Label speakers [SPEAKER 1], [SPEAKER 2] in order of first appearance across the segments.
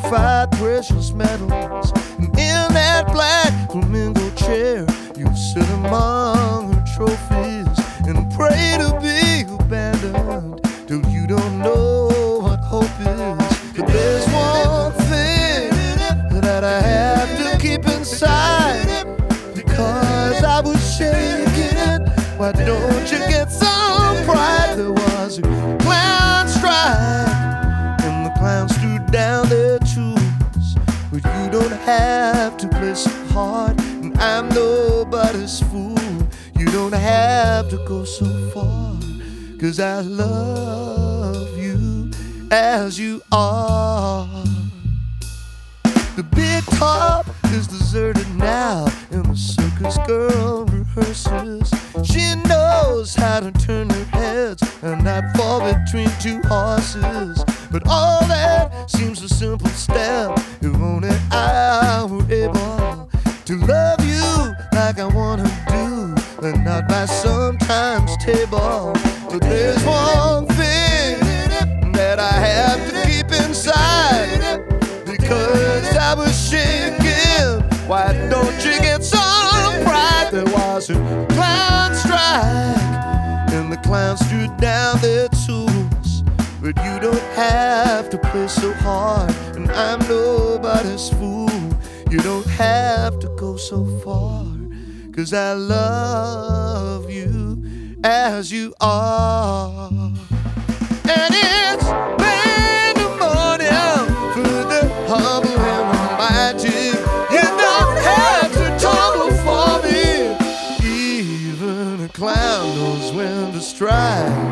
[SPEAKER 1] purified precious metals. And in that black flamingo chair, you sit among her trophies and pray to be abandoned till you don't know what hope is. But there's one thing that I have to keep inside, because I was shaking. Why don't you get some pride? There was a clown strike, and the clowns threw down their tools. But you don't have to play so hard, and I'm nobody's fool. You don't have to go so far, 'cause I love you as you are. The big top is deserted now, and the circus girl rehearses. She knows how to turn her heads and not fall between two horses. But all that seems a simple step if only I were able to love you like I wanna do, and not by sometimes table. But there's one thing that I have to keep inside, because I was shaking. Why don't you get some pride? There was a clown strike, and the clowns threw down their tools. But you don't have to play so hard, and I'm nobody's fool. You don't have to go so far, 'cause I love you as you are. And it's pandemonium for the humble and the mighty. You don't have to tumble for me. Even a clown knows when to strike.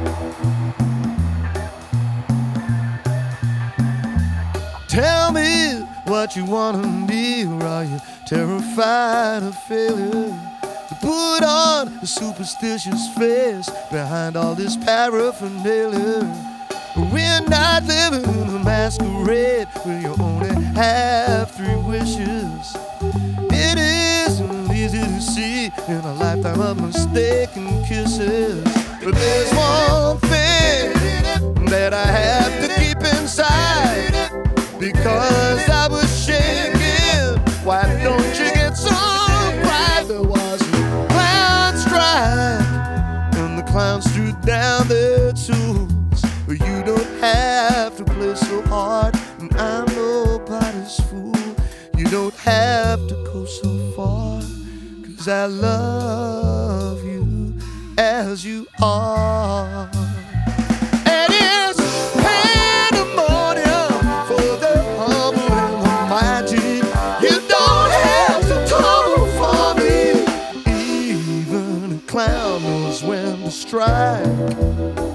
[SPEAKER 1] Tell me what you wanna be, or are you terrified of failure? To put on a superstitious face behind all this paraphernalia. We're not living in a masquerade where you only have 3 wishes. It isn't easy to see in a lifetime of mistaken kisses. But there's one thing that I have to keep inside, because I was shaking. Why don't you get some pride? There was a clown strike, and the clowns threw down their tools. But you don't have to play so hard, and I'm nobody's fool. You don't have to go so far, 'cause I love you as you are. And it's pandemonium for the humble and the mighty. You don't have to tumble for me. Even a clown knows when to strike.